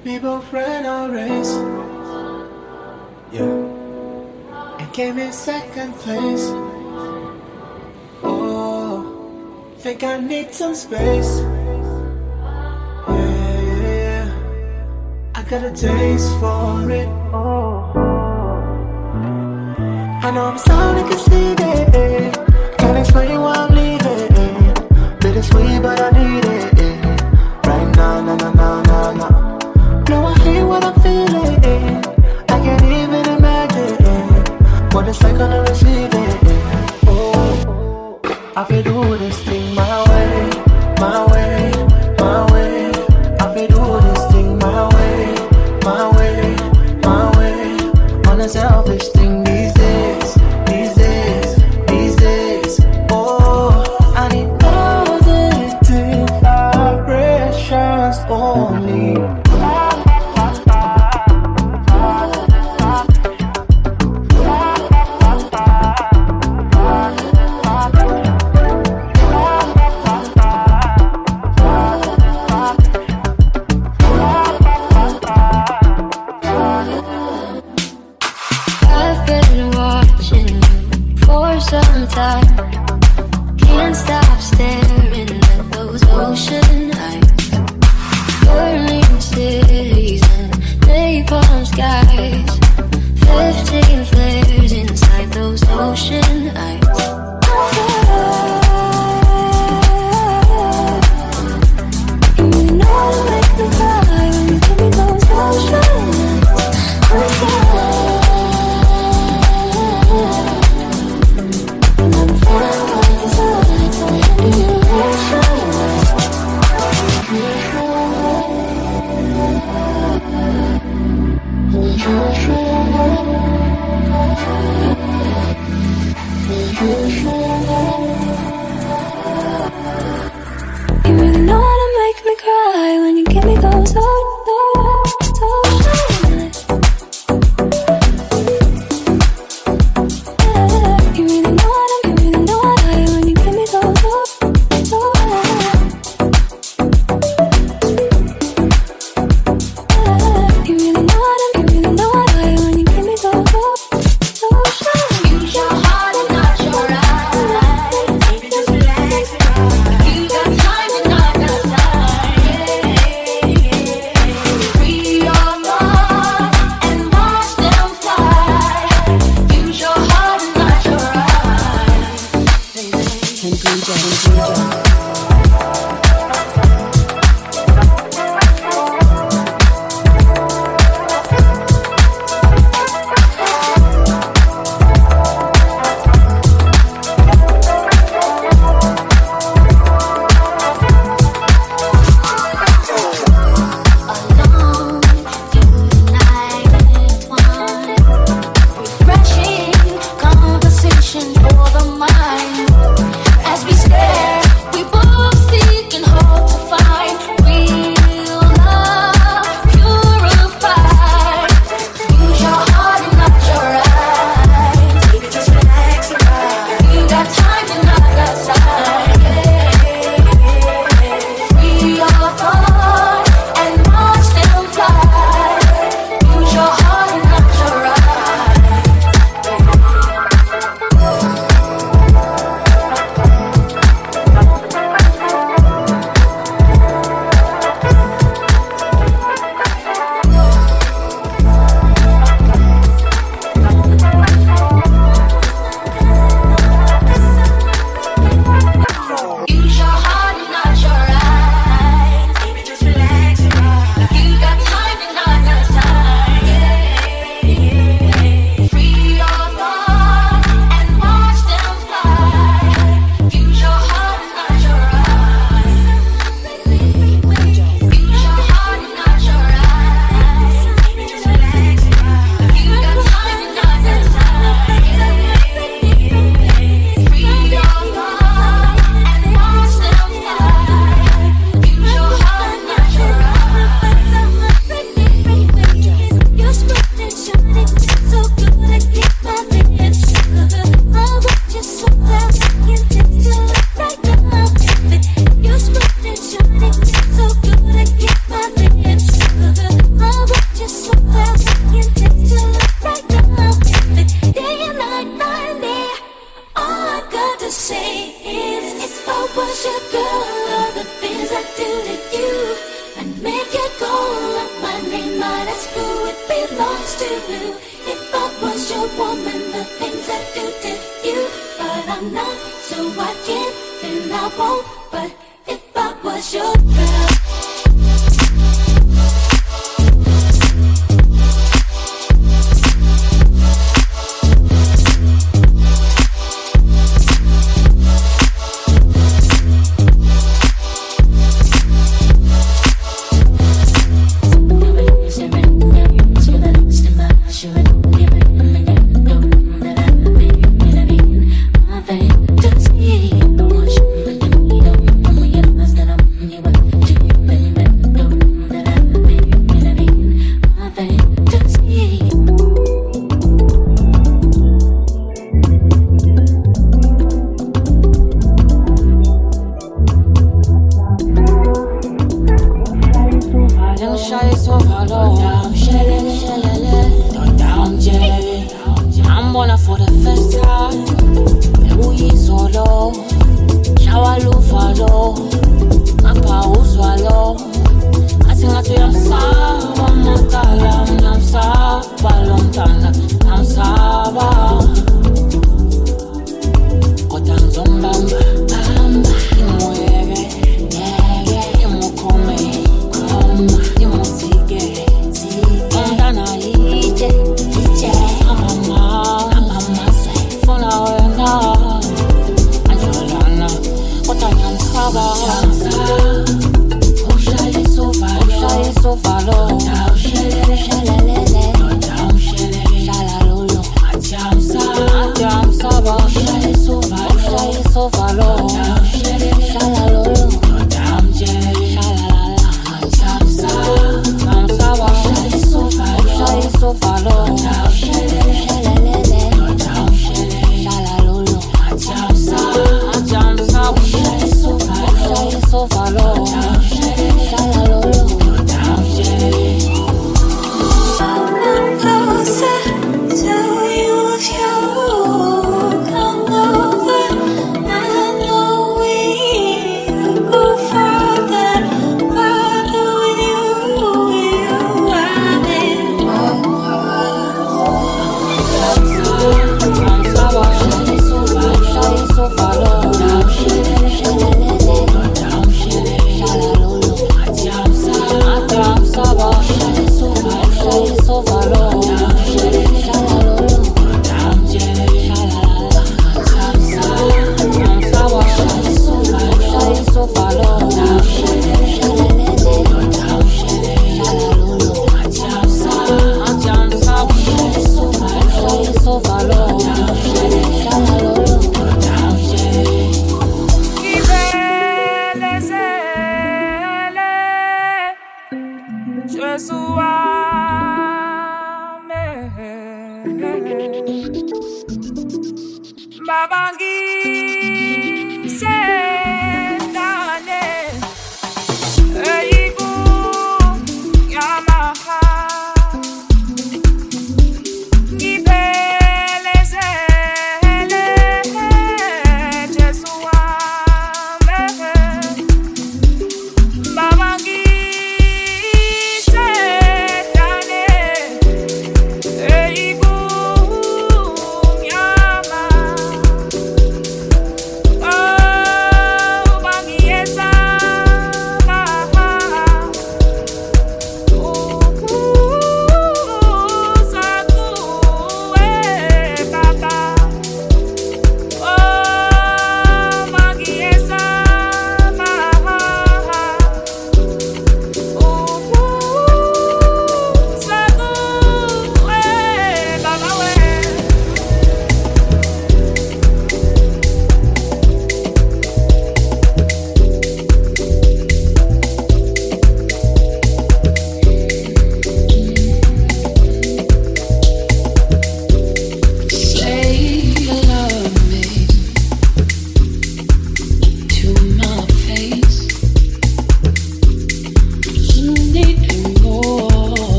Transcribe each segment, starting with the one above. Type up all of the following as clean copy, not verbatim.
We both ran our race. Yeah. And came in second place. Oh, think I need some space. Yeah. I got a taste for it. I know I'm sounding conceited. Can't explain why I'm leaving. Bittersweet, but I need it. Right now, no, no, no, no, no. No, I hate what I'm feeling. I can't even imagine what it's like on the receiving. Oh, I feel do this thing my way, my way, my way. I feel do this thing my way, my way, my way. On a selfish thing these days, these days, these days. Oh, was your girl, all the things I do to you, and make you go up my name, might ask who it belongs to. If I was your woman, the things I do to you, but I'm not, so I can't and I won't. But if I was your girl.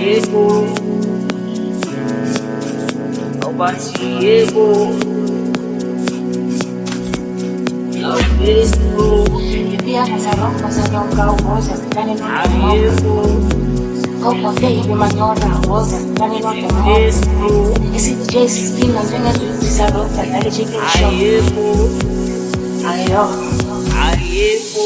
Ayeko, Obasieko, Ayeko, Copa baby, manora, rosa, running on the moon. You see the Jason spin and bring us with this rope and let it chicken show. Ayeko.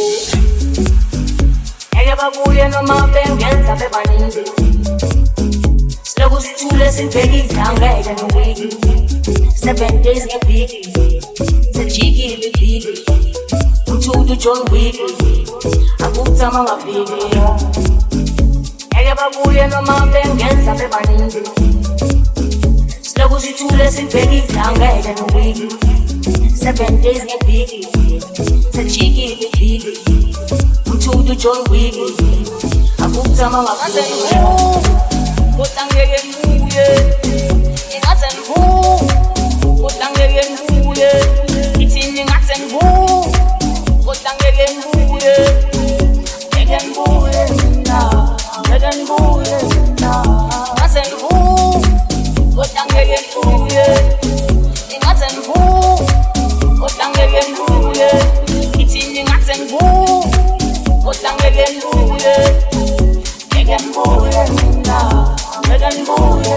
Ella va muriendo más venganza, pe maninde. Slow as two lessons, baby, down right and away. 7 days get biggie. The cheeky, the biggie. To the John Wiggly. I put some on my baby. Ella va muriendo más venganza, pe maninde. Slow as two lessons, baby, down right and away. 7 days get biggie. The cheeky, the biggie. To the John Wiggly. I put some on my baby. Potangege muye, ingasen hu. Potangege muye, itin ingasen hu. Potangege muye, egen muye na, egen muye na. Ingasen hu. Potangege muye, ingasen hu. Potangege muye, itin ingasen hu. Potangege muye, egen muye na. Megan Boye,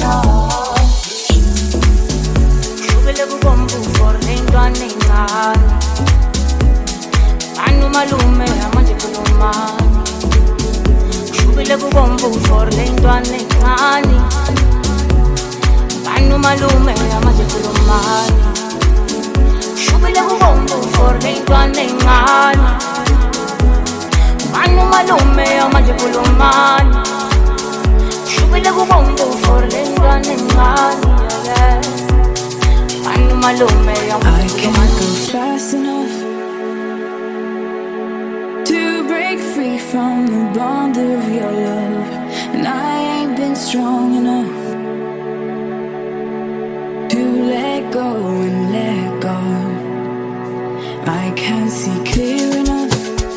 Shubile Bumbu for Lingan Ningan. Anu Malume, Amanje Kulumani. Shubile Bumbu for Lingan Ningan. Anu Malume, Amanje Kulumani. Shubile Bumbu for Lingan Ningan. Anu Malume, Amanje Kulumani. I can't go fast enough to break free from the bond of your love, and I ain't been strong enough to let go and let go. I can't see clear enough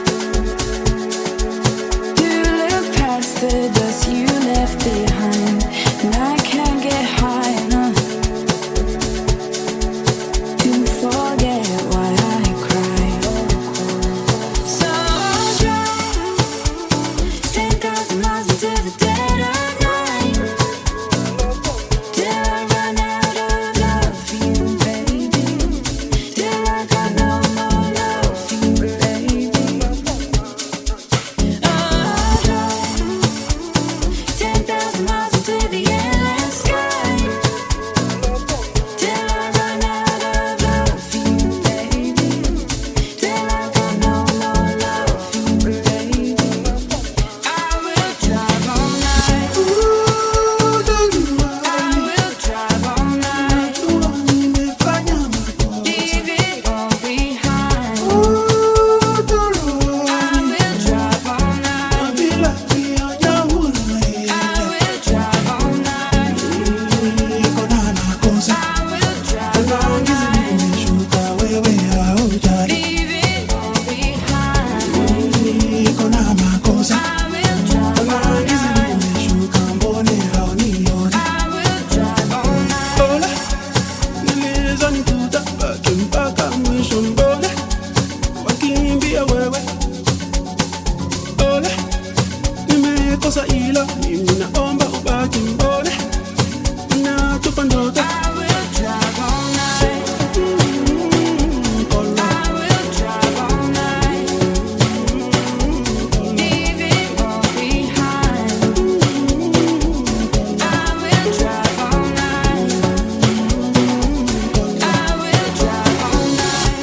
to look past the dust you left behind, and I can't get high enough to forget why I cried. So I'll drive 10,000 miles into the dead of night till I run out of love for you, baby. Till I got no more love for you, baby. I'll drive 10,000 miles into the endless sky till I run out of love for you, baby. Till I got no more love for you, baby. I will drive all night. I will drive all night. Leave it all behind. I will drive all night. I will drive all night. I will drive all night. Leave it all behind. I will drive all night. I will drive all night. Cosa ila, mimi naomba ubaki mbone, natupa ndoto. I will drive all night. I will drive all night. Leave it all behind. I will drive all night. I will drive all night.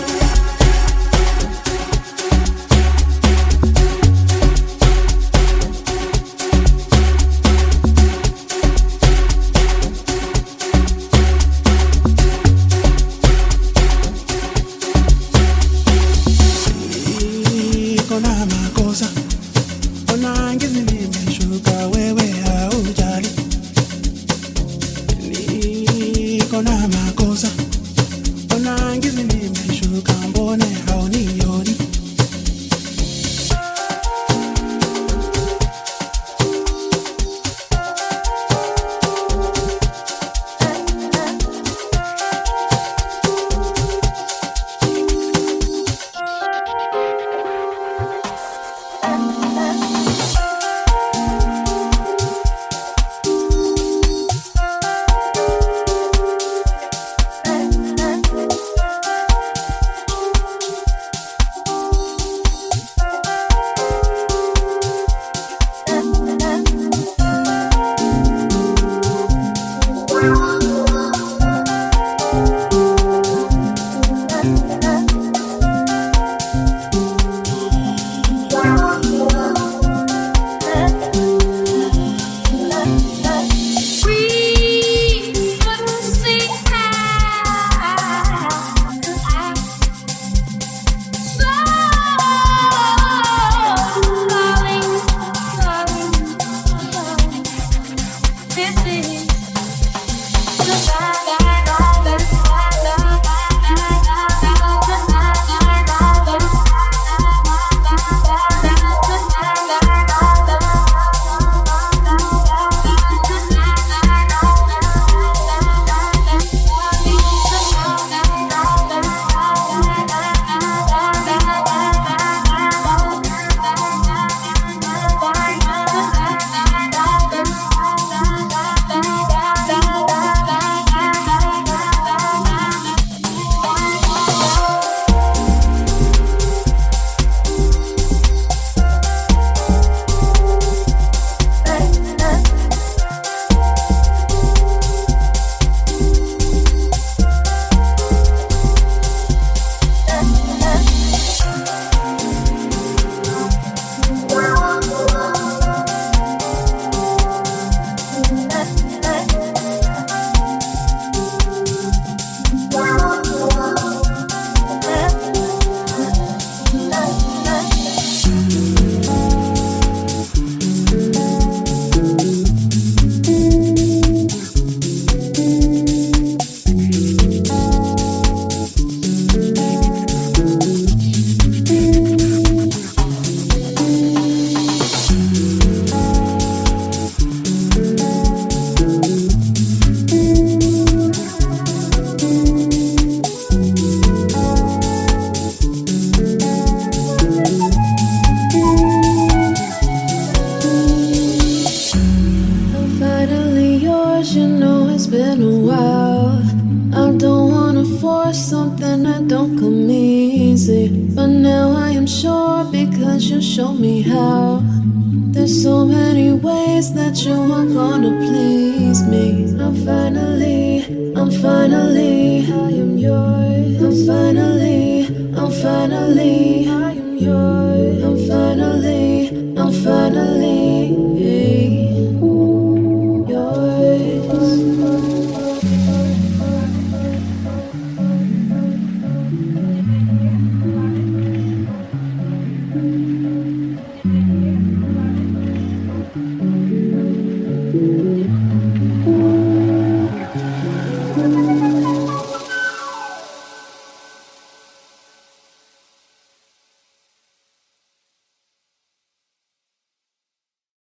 been a while. I don't wanna force something that don't come easy, but now I am sure because you showed me how. There's so many ways that you are gonna please me. I'm finally, I am yours. I'm finally, I am yours. I'm finally,